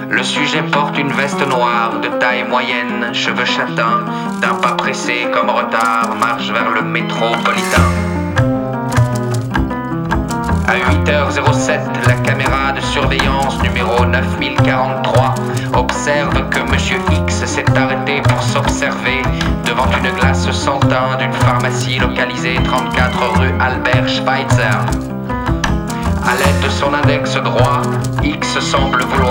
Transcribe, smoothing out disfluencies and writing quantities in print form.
Le sujet porte une veste noire de taille moyenne, cheveux châtains, d'un pas pressé comme retard, marche vers le métropolitain. À 8h07, la caméra de surveillance numéro 9043 observe que Monsieur X s'est arrêté pour s'observer devant une glace sans teint d'une pharmacie localisée 34 rue Albert Schweitzer. À l'aide de son index droit, X semble vouloir